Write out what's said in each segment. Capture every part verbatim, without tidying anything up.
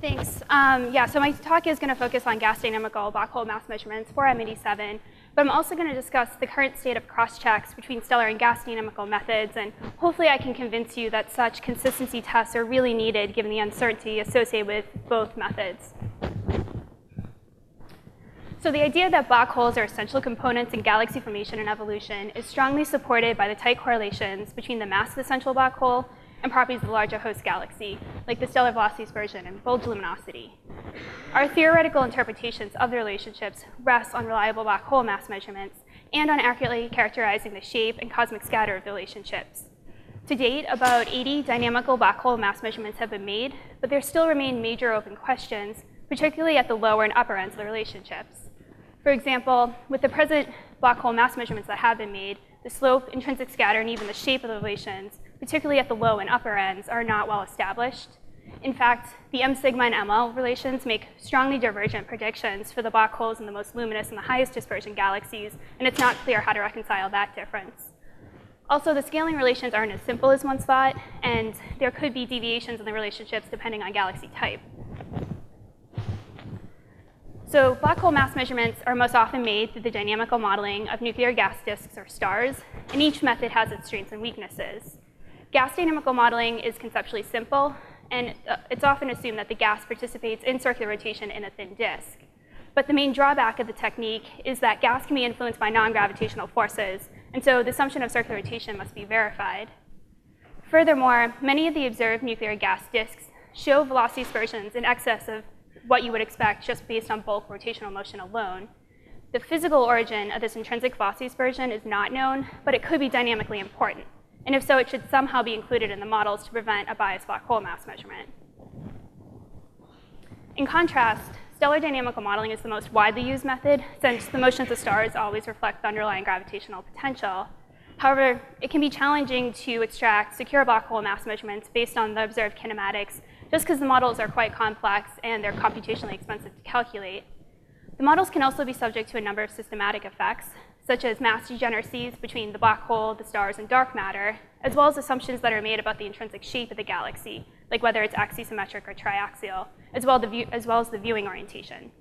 Thanks. Um, yeah, so my talk is going to focus on gas dynamical black hole mass measurements for M eighty-seven, but I'm also going to discuss the current state of cross-checks between stellar and gas dynamical methods, and hopefully I can convince you that such consistency tests are really needed given the uncertainty associated with both methods. So the idea that black holes are essential components in galaxy formation and evolution is strongly supported by the tight correlations between the mass of the central black hole and properties of the larger host galaxy, like the stellar velocity dispersion and bulge luminosity. Our theoretical interpretations of the relationships rest on reliable black hole mass measurements and on accurately characterizing the shape and cosmic scatter of the relationships. To date, about eighty dynamical black hole mass measurements have been made, but there still remain major open questions, particularly at the lower and upper ends of the relationships. For example, with the present black hole mass measurements that have been made, the slope, intrinsic scatter, and even the shape of the relations, particularly at the low and upper ends, are not well established. In fact, the M sigma and M L relations make strongly divergent predictions for the black holes in the most luminous and the highest dispersion galaxies, and it's not clear how to reconcile that difference. Also, the scaling relations aren't as simple as once thought, and there could be deviations in the relationships depending on galaxy type. So black hole mass measurements are most often made through the dynamical modeling of nuclear gas disks or stars, and each method has its strengths and weaknesses. Gas dynamical modeling is conceptually simple, and it's often assumed that the gas participates in circular rotation in a thin disk. But the main drawback of the technique is that gas can be influenced by non-gravitational forces, and so the assumption of circular rotation must be verified. Furthermore, many of the observed nuclear gas disks show velocity dispersions in excess of what you would expect just based on bulk rotational motion alone. The physical origin of this intrinsic velocity dispersion is not known, but it could be dynamically important. And if so, it should somehow be included in the models to prevent a biased black hole mass measurement. In contrast, stellar dynamical modeling is the most widely used method, since the motions of stars always reflect the underlying gravitational potential. However, it can be challenging to extract secure black hole mass measurements based on the observed kinematics, just because the models are quite complex and they're computationally expensive to calculate. The models can also be subject to a number of systematic effects, such as mass degeneracies between the black hole, the stars, and dark matter, as well as assumptions that are made about the intrinsic shape of the galaxy, like whether it's axisymmetric or triaxial, as well, the view, as, well as the viewing orientation.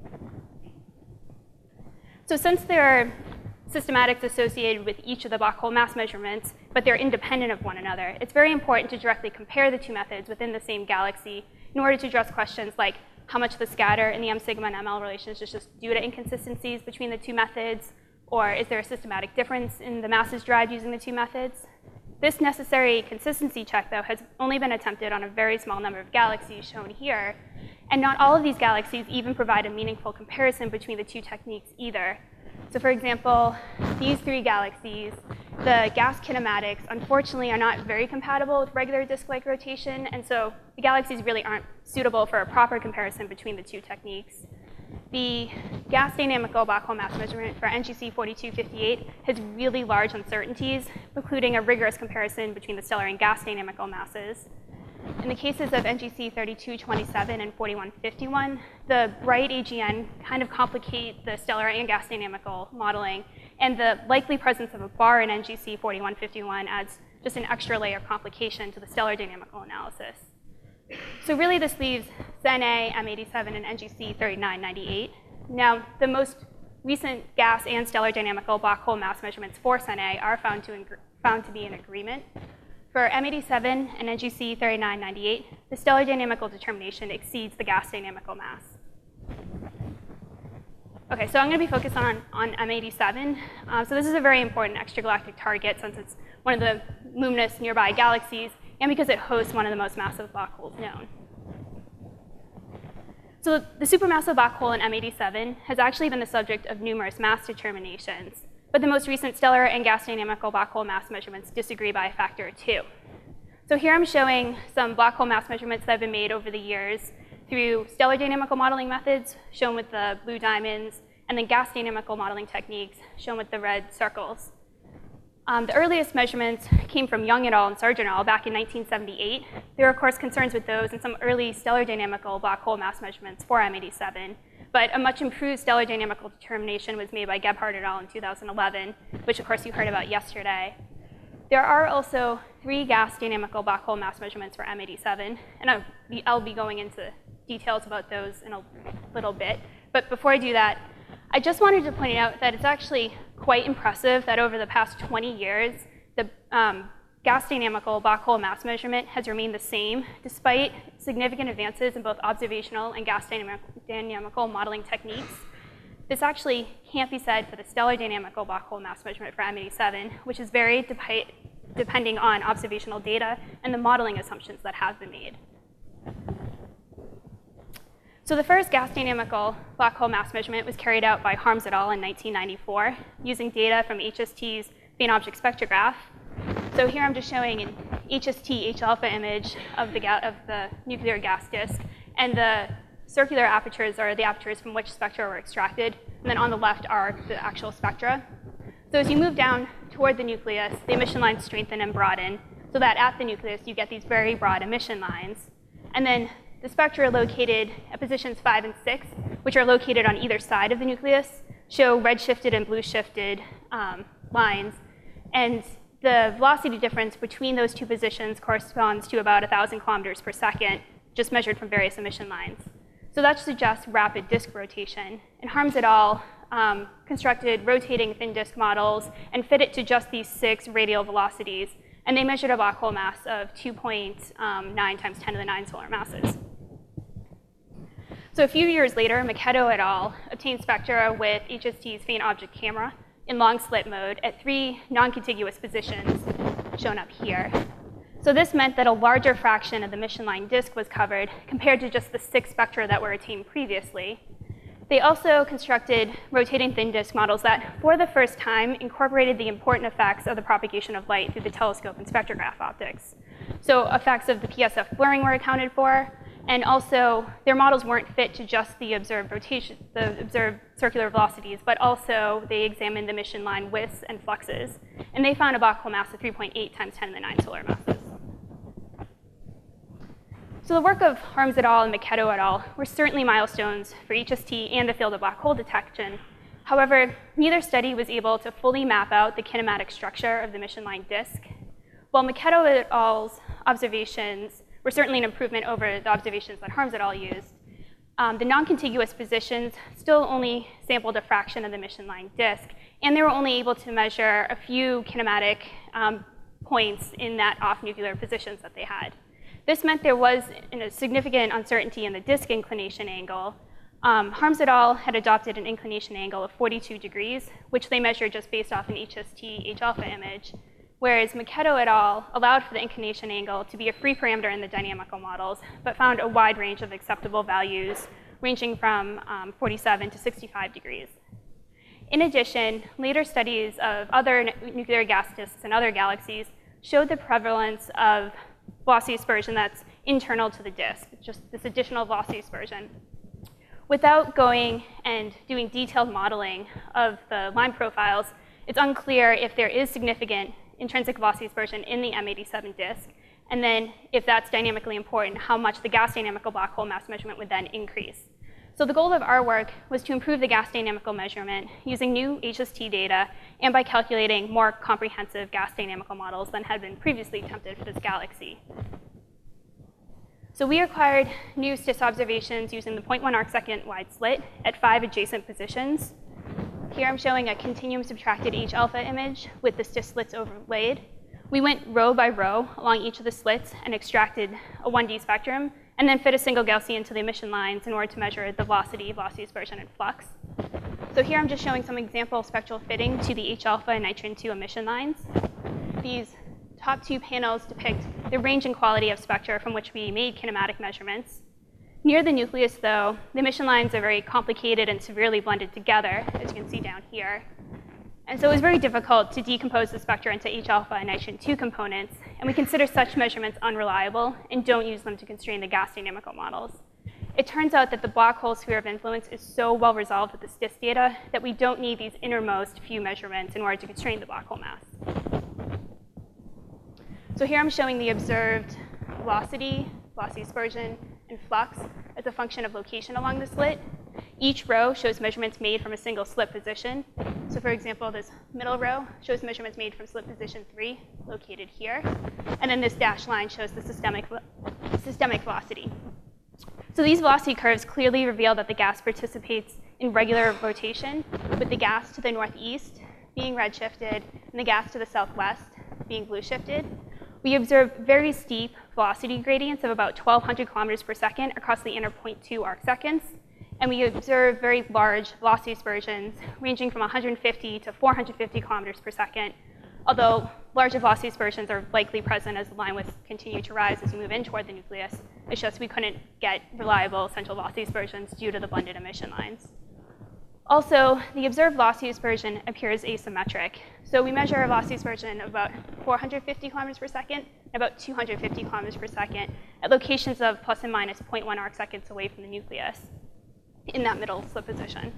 So since there are systematics associated with each of the black hole mass measurements, but they're independent of one another, it's very important to directly compare the two methods within the same galaxy in order to address questions like how much the scatter in the M sigma and M L relations is just due to inconsistencies between the two methods, or is there a systematic difference in the masses derived using the two methods? This necessary consistency check, though, has only been attempted on a very small number of galaxies shown here, and not all of these galaxies even provide a meaningful comparison between the two techniques either. So for example, these three galaxies, the gas kinematics, unfortunately, are not very compatible with regular disk-like rotation, and so the galaxies really aren't suitable for a proper comparison between the two techniques. The gas dynamical black hole mass measurement for N G C forty-two fifty-eight has really large uncertainties, including a rigorous comparison between the stellar and gas dynamical masses. In the cases of N G C thirty-two twenty-seven and forty-one fifty-one, the bright A G N kind of complicate the stellar and gas dynamical modeling, and the likely presence of a bar in N G C forty-one fifty-one adds just an extra layer of complication to the stellar dynamical analysis. So really this leaves C E N A, M eighty-seven, and N G C thirty-nine ninety-eight. Now, the most recent gas and stellar dynamical black hole mass measurements for C E N A are found to, found to be in agreement. For M eighty-seven and N G C thirty-nine ninety-eight, the stellar dynamical determination exceeds the gas dynamical mass. Okay, so I'm going to be focused on, on M eighty-seven. Uh, so this is a very important extragalactic target since it's one of the luminous nearby galaxies, and because it hosts one of the most massive black holes known. So the supermassive black hole in M eighty-seven has actually been the subject of numerous mass determinations, but the most recent stellar and gas dynamical black hole mass measurements disagree by a factor of two. So here I'm showing some black hole mass measurements that have been made over the years through stellar dynamical modeling methods, shown with the blue diamonds, and then gas dynamical modeling techniques, shown with the red circles. Um, the earliest measurements came from Young et al. And Sargent et al. Back in nineteen seventy-eight. There were, of course, concerns with those and some early stellar dynamical black hole mass measurements for M eighty-seven. But a much improved stellar dynamical determination was made by Gebhardt et al. In two thousand eleven, which, of course, you heard about yesterday. There are also three gas dynamical black hole mass measurements for M eighty-seven, and I'll be, I'll be going into details about those in a little bit. But before I do that, I just wanted to point out that it's actually quite impressive that over the past twenty years, the um, gas dynamical black hole mass measurement has remained the same despite significant advances in both observational and gas dynamic dynamical modeling techniques. This actually can't be said for the stellar dynamical black hole mass measurement for M eighty-seven, which is very dep depending on observational data and the modeling assumptions that have been made. So the first gas dynamical black hole mass measurement was carried out by Harms et al. In nineteen ninety-four using data from H S T's faint object spectrograph. So here I'm just showing an H S T H alpha image of the, of the nuclear gas disk, and the circular apertures are the apertures from which spectra were extracted, and then on the left are the actual spectra. So as you move down toward the nucleus, the emission lines strengthen and broaden, so that at the nucleus you get these very broad emission lines. And then the spectra are located at positions five and six, which are located on either side of the nucleus, show red-shifted and blue-shifted um, lines. And the velocity difference between those two positions corresponds to about one thousand kilometers per second, just measured from various emission lines. So that suggests rapid disk rotation. And Harms et al. Um, constructed rotating thin disk models and fit it to just these six radial velocities. And they measured a black hole mass of two point nine times ten to the nine solar masses. So a few years later, Miketto et al. Obtained spectra with H S T's faint object camera in long slit mode at three non-contiguous positions shown up here. So this meant that a larger fraction of the mission line disk was covered compared to just the six spectra that were attained previously. They also constructed rotating thin disk models that, for the first time, incorporated the important effects of the propagation of light through the telescope and spectrograph optics. So effects of the P S F blurring were accounted for, and also their models weren't fit to just the observed rotation, the observed circular velocities, but also they examined the mission line widths and fluxes. And they found a black hole mass of three point eight times ten to the nine solar masses. So the work of Harms et al. And Miketto et al. Were certainly milestones for H S T and the field of black hole detection. However, neither study was able to fully map out the kinematic structure of the mission line disk. While Miketto et al.'s observations were certainly an improvement over the observations that Harms et al. Used, um, the non-contiguous positions still only sampled a fraction of the mission line disk, and they were only able to measure a few kinematic um, points in that off-nuclear positions that they had. This meant there was a significant uncertainty in the disk inclination angle. Um, Harms et al. Had adopted an inclination angle of forty-two degrees, which they measured just based off an H S T H alpha image, whereas Miketto et al. Allowed for the inclination angle to be a free parameter in the dynamical models, but found a wide range of acceptable values, ranging from um, forty-seven to sixty-five degrees. In addition, later studies of other nuclear gas disks in other galaxies showed the prevalence of velocity dispersion that's internal to the disk, just this additional velocity dispersion. Without going and doing detailed modeling of the line profiles, it's unclear if there is significant intrinsic velocity dispersion in the M eighty-seven disk, and then if that's dynamically important, how much the gas dynamical black hole mass measurement would then increase. So the goal of our work was to improve the gas dynamical measurement using new H S T data and by calculating more comprehensive gas dynamical models than had been previously attempted for this galaxy. So we acquired new S T I S observations using the zero point one arcsecond wide slit at five adjacent positions. Here I'm showing a continuum subtracted H alpha image with the S T I S slits overlaid. We went row by row along each of the slits and extracted a one D spectrum, and then fit a single Gaussian to the emission lines in order to measure the velocity, velocity dispersion, and flux. So here I'm just showing some example spectral fitting to the H alpha and nitrogen two emission lines. These top two panels depict the range and quality of spectra from which we made kinematic measurements. Near the nucleus, though, the emission lines are very complicated and severely blended together, as you can see down here. And so it was very difficult to decompose the spectra into H alpha and nitrogen two components, and we consider such measurements unreliable and don't use them to constrain the gas dynamical models. It turns out that the black hole sphere of influence is so well resolved with the S T I S data that we don't need these innermost few measurements in order to constrain the black hole mass. So here I'm showing the observed velocity, velocity dispersion, and flux as a function of location along the slit. Each row shows measurements made from a single slit position. So for example, this middle row shows measurements made from slit position three, located here. And then this dashed line shows the systemic, systemic velocity. So these velocity curves clearly reveal that the gas participates in regular rotation, with the gas to the northeast being redshifted and the gas to the southwest being blue shifted. We observe very steep velocity gradients of about twelve hundred kilometers per second across the inner zero point two arc seconds. And we observe very large velocity dispersions ranging from one hundred fifty to four hundred fifty kilometers per second, although larger velocity dispersions are likely present as the line widths continue to rise as you move in toward the nucleus. It's just we couldn't get reliable central velocity dispersions due to the blended emission lines. Also, the observed velocity dispersion appears asymmetric. So we measure a velocity dispersion of about four hundred fifty kilometers per second and about two hundred fifty kilometers per second at locations of plus and minus zero point one arc seconds away from the nucleus in that middle slip position.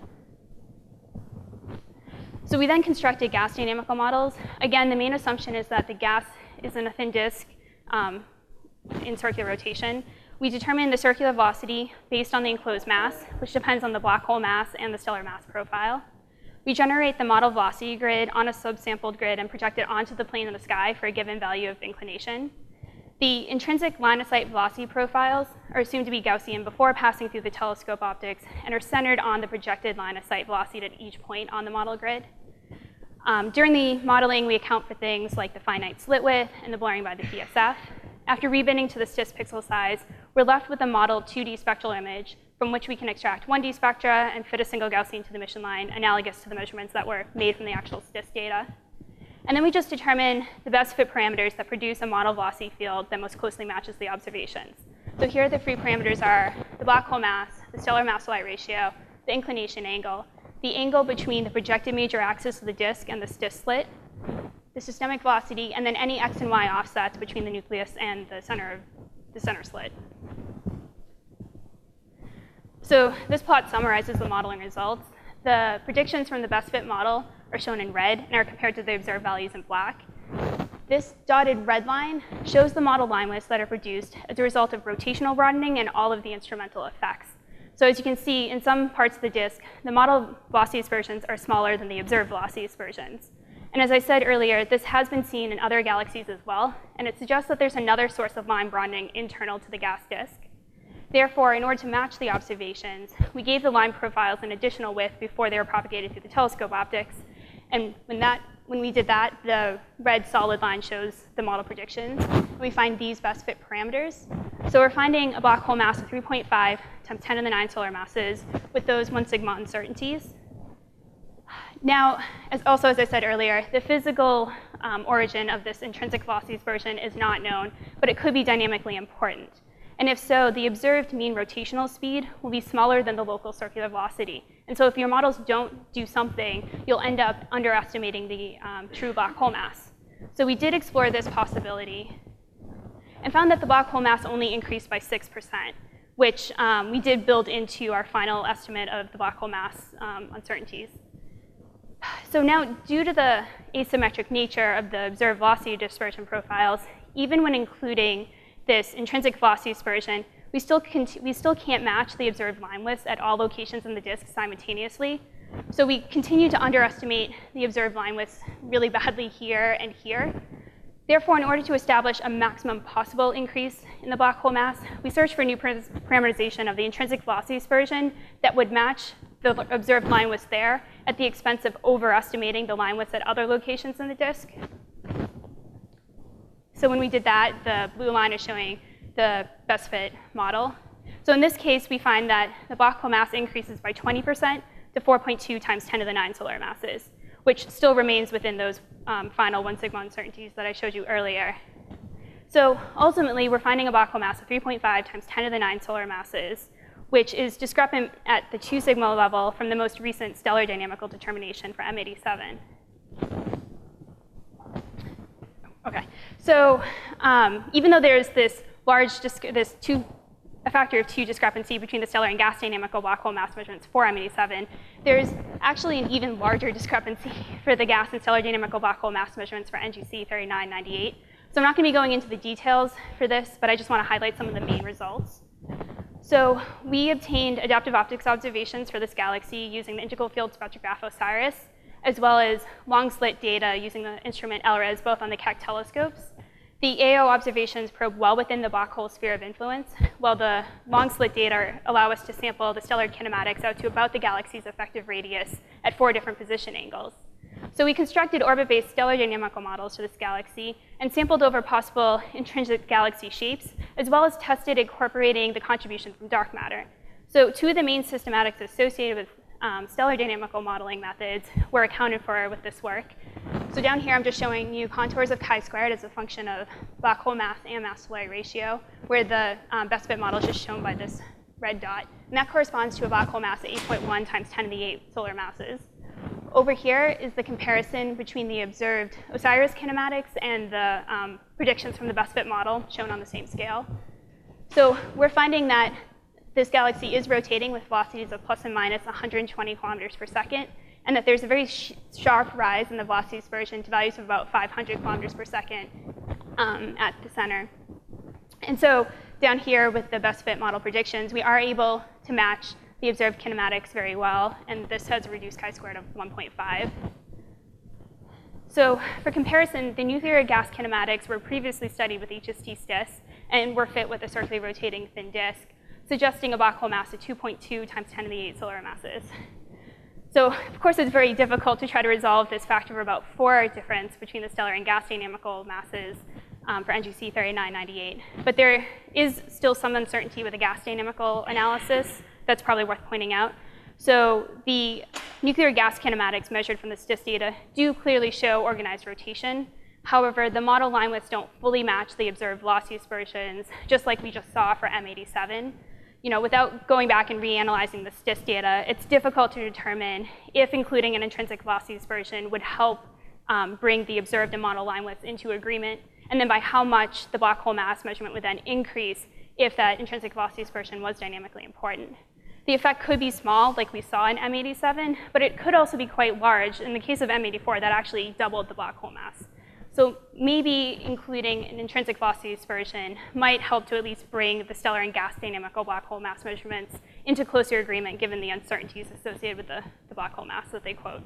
So we then constructed gas dynamical models. Again, the main assumption is that the gas is in a thin disk um, in circular rotation. We determine the circular velocity based on the enclosed mass, which depends on the black hole mass and the stellar mass profile. We generate the model velocity grid on a subsampled grid and project it onto the plane of the sky for a given value of inclination. The intrinsic line-of-sight velocity profiles are assumed to be Gaussian before passing through the telescope optics and are centered on the projected line-of-sight velocity at each point on the model grid. Um, during the modeling, we account for things like the finite slit width and the blurring by the P S F. After rebinning to the S T I S pixel size, we're left with a modeled two D spectral image from which we can extract one D spectra and fit a single Gaussian to the emission line, analogous to the measurements that were made from the actual S T I S data. And then we just determine the best fit parameters that produce a model velocity field that most closely matches the observations. So here the free parameters are the black hole mass, the stellar mass to light ratio, the inclination angle, the angle between the projected major axis of the disk and the S T I S slit, the systemic velocity, and then any x and y offsets between the nucleus and the center of the center slit. So this plot summarizes the modeling results. The predictions from the best fit model are shown in red and are compared to the observed values in black. This dotted red line shows the model line widths that are produced as a result of rotational broadening and all of the instrumental effects. So as you can see, in some parts of the disk, the model velocity dispersions are smaller than the observed velocity dispersions. And as I said earlier, this has been seen in other galaxies as well, and it suggests that there's another source of line broadening internal to the gas disk. Therefore, in order to match the observations, we gave the line profiles an additional width before they were propagated through the telescope optics. And when, that, when we did that, the red solid line shows the model predictions. And we find these best fit parameters. So we're finding a black hole mass of three point five times ten to the nine solar masses with those one sigma uncertainties. Now, as also as I said earlier, the physical um, origin of this intrinsic velocity dispersion is not known, but it could be dynamically important. And if so, the observed mean rotational speed will be smaller than the local circular velocity. And so if your models don't do something, you'll end up underestimating the um, true black hole mass. So we did explore this possibility and found that the black hole mass only increased by six percent, which um, we did build into our final estimate of the black hole mass um, uncertainties. So now, due to the asymmetric nature of the observed velocity dispersion profiles, even when including this intrinsic velocity dispersion, we still, we still can't match the observed line widths at all locations in the disk simultaneously. So we continue to underestimate the observed line widths really badly here and here. Therefore, in order to establish a maximum possible increase in the black hole mass, we searched for new parameterization of the intrinsic velocity dispersion that would match the observed line widths there at the expense of overestimating the line widths at other locations in the disk. So when we did that, the blue line is showing the best fit model. So in this case, we find that the black hole mass increases by twenty percent to four point two times ten to the nine solar masses, which still remains within those um, final one sigma uncertainties that I showed you earlier. So ultimately, we're finding a black hole mass of three point five times ten to the nine solar masses, which is discrepant at the two sigma level from the most recent stellar dynamical determination for M eighty-seven. Okay, so um, even though there's this large, this two, a factor of two discrepancy between the stellar and gas dynamical black hole mass measurements for M eighty-seven, there's actually an even larger discrepancy for the gas and stellar dynamical black hole mass measurements for N G C thirty-nine ninety-eight. So I'm not going to be going into the details for this, but I just want to highlight some of the main results. So we obtained adaptive optics observations for this galaxy using the integral field spectrograph OSIRIS, as well as long slit data using the instrument L R E S, both on the Keck telescopes. The A O observations probe well within the black hole sphere of influence, while the long slit data allow us to sample the stellar kinematics out to about the galaxy's effective radius at four different position angles. So we constructed orbit-based stellar dynamical models for this galaxy and sampled over possible intrinsic galaxy shapes, as well as tested incorporating the contribution from dark matter. So two of the main systematics associated with um, stellar dynamical modeling methods were accounted for with this work. So down here, I'm just showing you contours of chi-squared as a function of black hole mass and mass-to-Wire ratio, where the um, best fit model is just shown by this red dot. And that corresponds to a black hole mass of eight point one times ten to the eight solar masses. Over here is the comparison between the observed OSIRIS kinematics and the um, predictions from the best fit model shown on the same scale. So we're finding that this galaxy is rotating with velocities of plus and minus one hundred twenty kilometers per second, and that there's a very sh sharp rise in the velocity dispersion to values of about five hundred kilometers per second um, at the center. And so down here with the best fit model predictions, we are able to match the observed kinematics very well, and this has a reduced chi-squared of one point five. So for comparison, the nuclear gas kinematics were previously studied with H S T STIS and were fit with a circularly rotating thin disk, suggesting a black hole mass of two point two times ten to the eight solar masses. So of course, it's very difficult to try to resolve this factor of about four difference between the stellar and gas dynamical masses um, for N G C thirty-nine ninety-eight. But there is still some uncertainty with the gas dynamical analysis that's probably worth pointing out. So the nuclear gas kinematics measured from the STIS data do clearly show organized rotation. However, the model line widths don't fully match the observed velocity dispersions, just like we just saw for M eighty-seven. You know, without going back and reanalyzing the STIS data, it's difficult to determine if including an intrinsic velocity dispersion would help um, bring the observed and model line widths into agreement, and then by how much the black hole mass measurement would then increase if that intrinsic velocity dispersion was dynamically important. The effect could be small, like we saw in M eighty-seven, but it could also be quite large. In the case of M eighty-four, that actually doubled the black hole mass. So maybe including an intrinsic velocity dispersion might help to at least bring the stellar and gas dynamical black hole mass measurements into closer agreement, given the uncertainties associated with the, the black hole mass that they quote.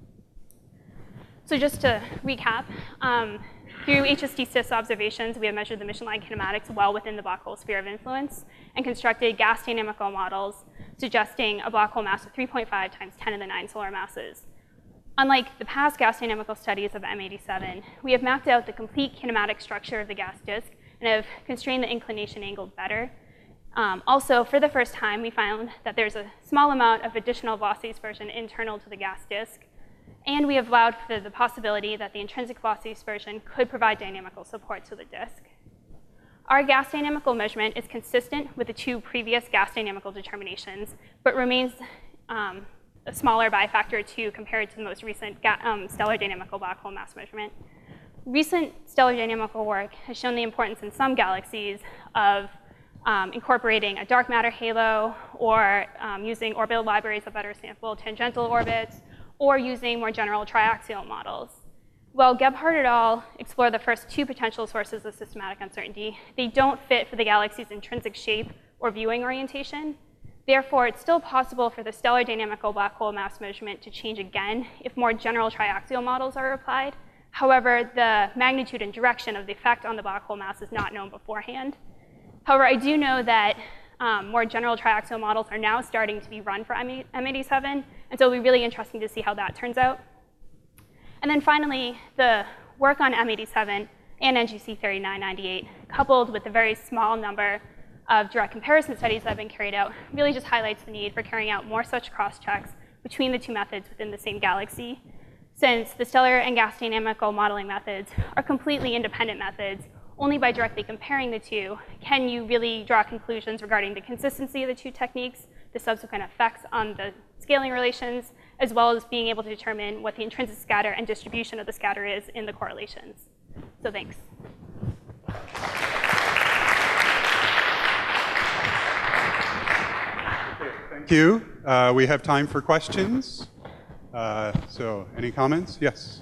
So just to recap, um, through H S T STIS observations, we have measured the mission line kinematics well within the black hole sphere of influence and constructed gas dynamical models suggesting a black hole mass of three point five times ten to the nine solar masses. Unlike the past gas dynamical studies of M eighty-seven, we have mapped out the complete kinematic structure of the gas disk and have constrained the inclination angle better. Um, also, for the first time, we found that there's a small amount of additional velocity dispersion internal to the gas disk, and we have allowed for the possibility that the intrinsic velocity dispersion could provide dynamical support to the disk. Our gas dynamical measurement is consistent with the two previous gas dynamical determinations, but remains um, smaller by a factor of two compared to the most recent um, stellar dynamical black hole mass measurement. Recent stellar dynamical work has shown the importance in some galaxies of um, incorporating a dark matter halo, or um, using orbital libraries that better sample tangential orbits, or using more general triaxial models. While Gebhardt et al. Explore the first two potential sources of systematic uncertainty, they don't fit for the galaxy's intrinsic shape or viewing orientation. Therefore, it's still possible for the stellar dynamical black hole mass measurement to change again if more general triaxial models are applied. However, the magnitude and direction of the effect on the black hole mass is not known beforehand. However, I do know that um, more general triaxial models are now starting to be run for M eighty-seven, and so it'll be really interesting to see how that turns out. And then finally, the work on M eighty-seven and N G C thirty-nine ninety-eight, coupled with the very small number of direct comparison studies that have been carried out, really just highlights the need for carrying out more such cross-checks between the two methods within the same galaxy. Since the stellar and gas dynamical modeling methods are completely independent methods, only by directly comparing the two can you really draw conclusions regarding the consistency of the two techniques, the subsequent effects on the scaling relations, as well as being able to determine what the intrinsic scatter and distribution of the scatter is in the correlations. So thanks. Thank you. Uh, we have time for questions. Uh, so any comments? Yes.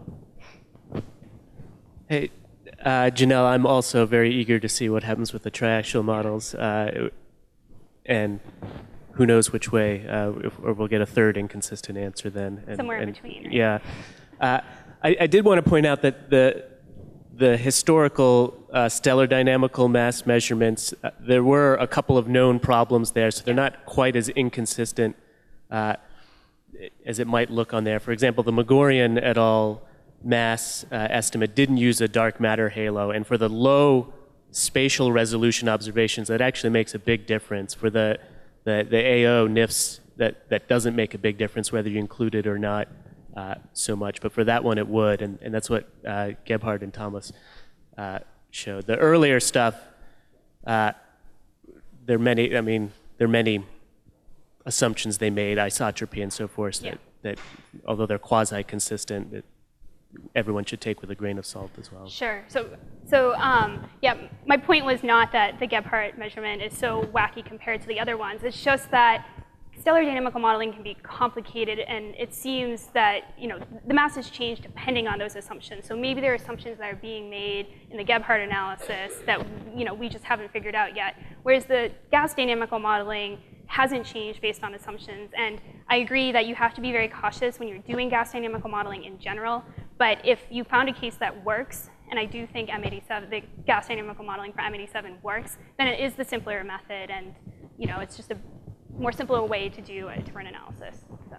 Hey, uh, Janelle, I'm also very eager to see what happens with the triaxial models. Uh, and who knows which way, uh, if, or we'll get a third inconsistent answer then. And, Somewhere in and, between. Right? Yeah. Uh, I, I did want to point out that the the historical uh, stellar dynamical mass measurements, uh, there were a couple of known problems there, so they're not quite as inconsistent uh, as it might look on there. For example, the Magorian et al. Mass uh, estimate didn't use a dark matter halo, and for the low spatial resolution observations, that actually makes a big difference. For the, the, the A O N I F S, that, that doesn't make a big difference whether you include it or not uh, so much, but for that one it would, and, and that's what uh, Gebhardt and Thomas uh, showed. The earlier stuff, uh, there are many, I mean, there are many assumptions they made, isotropy and so forth, that, Yeah. that although they're quasi-consistent, that everyone should take with a grain of salt as well. Sure. So, so um, yeah, my point was not that the Gebhardt measurement is so wacky compared to the other ones. It's just that stellar dynamical modeling can be complicated, and it seems that, you know, the masses change depending on those assumptions. So maybe there are assumptions that are being made in the Gebhardt analysis that, you know, we just haven't figured out yet. Whereas the gas dynamical modeling hasn't changed based on assumptions. And I agree that you have to be very cautious when you're doing gas dynamical modeling in general. But if you found a case that works, and I do think M eighty-seven, the gas dynamical modeling for M eighty-seven works, then it is the simpler method, and, you know, it's just a more simpler way to do a different analysis. So.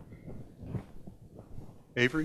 Avery?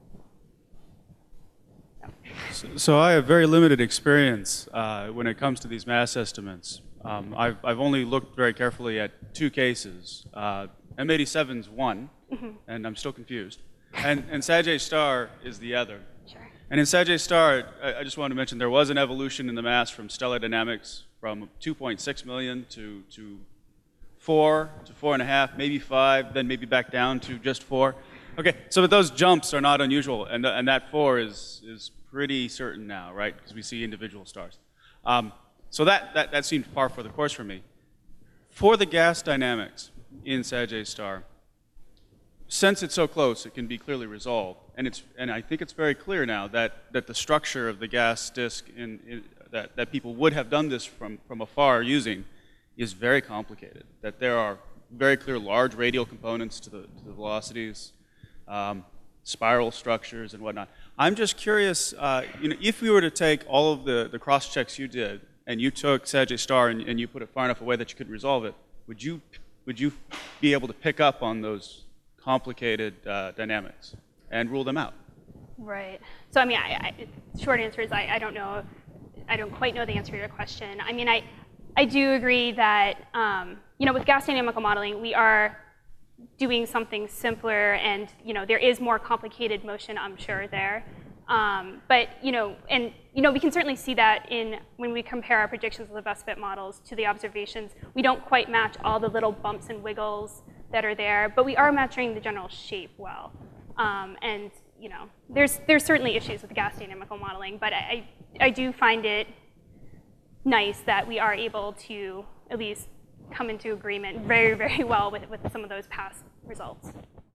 So, so I have very limited experience uh, when it comes to these mass estimates. Um, I've, I've only looked very carefully at two cases. Uh, M eighty-seven's one, mm-hmm. and I'm still confused. And, and Sagittae-Star is the other. Sure. And in Sagittae-Star, I, I just wanted to mention there was an evolution in the mass from stellar dynamics from two point six million to, to four, to four and a half, maybe five, then maybe back down to just four. Okay, so but those jumps are not unusual, and, and that four is, is pretty certain now, right? Because we see individual stars. Um, so that, that, that seemed par for the course for me. For the gas dynamics in Sagittae-Star, since it's so close, it can be clearly resolved. And, it's, and I think it's very clear now that, that the structure of the gas disk in, in, that, that people would have done this from, from afar using is very complicated. That there are very clear large radial components to the, to the velocities, um, spiral structures and whatnot. I'm just curious, uh, you know, if we were to take all of the, the cross checks you did and you took Sagittae-Star and, and you put it far enough away that you could resolve it, would you, would you be able to pick up on those complicated uh, dynamics and rule them out? Right. So I mean, I, I, short answer is I, I don't know. I don't quite know the answer to your question. I mean, I, I do agree that, um, you know, with gas dynamical modeling, we are doing something simpler, and, you know, there is more complicated motion, I'm sure, there. Um, but, you know, and, you know, we can certainly see that in when we compare our predictions of the best fit models to the observations. We don't quite match all the little bumps and wiggles that are there, but we are matching the general shape well. Um, and, you know, there's, there's certainly issues with gas dynamical modeling, but I, I do find it nice that we are able to at least come into agreement very, very well with, with some of those past results.